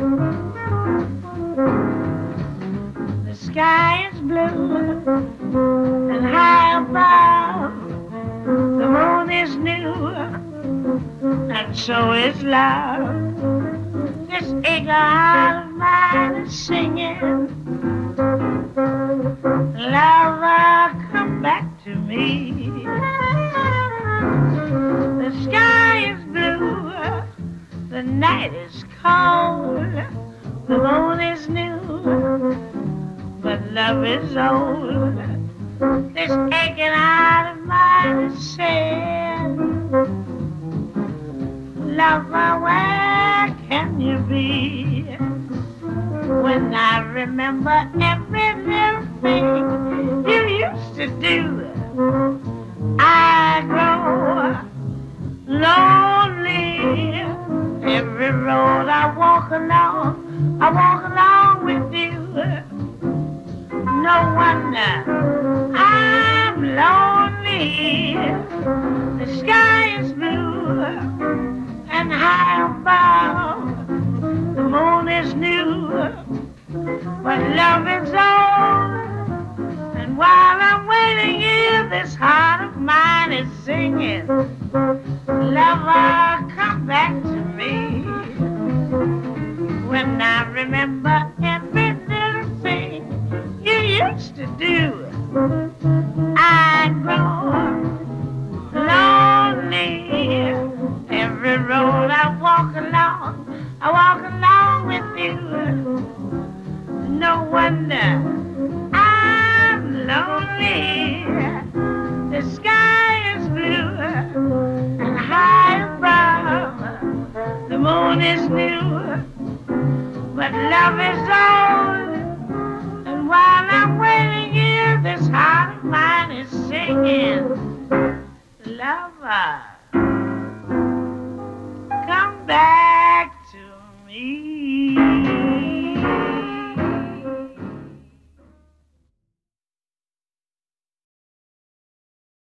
The sky is blue and high above. The moon is new and so is love. This eagle heart of mine is singing, lover, come back to me. The sky is blue, the night is cold, the moon is new, but love is old. This aching heart of mine is saying, lover, where can you be? When I remember every little thing you used to do, I grow lonely. Every road I walk along with you. No wonder I'm lonely. The sky is blue and high above. The moon is new, but love is old. And while I'm waiting here, this heart of mine is singing, lover, come back to me. When I remember every little thing you used to do, I grow lonely. Every road I walk along with you. No wonder I'm lonely. The sky is blue and high above. The moon is new, but love is old. And while I'm waiting here, this heart of mine is singing, lover, come back.